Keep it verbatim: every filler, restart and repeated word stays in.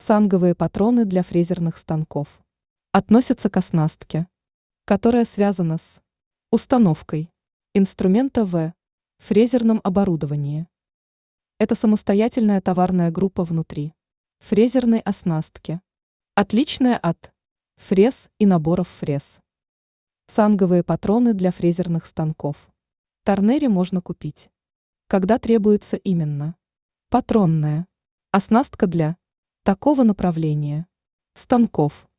Цанговые патроны для фрезерных станков относятся к оснастке, которая связана с установкой инструмента в фрезерном оборудовании. Это самостоятельная товарная группа внутри фрезерной оснастки, отличная от фрез и наборов фрез. Цанговые патроны для фрезерных станков. Торнере можно купить, когда требуется именно патронная оснастка для такого направления станков.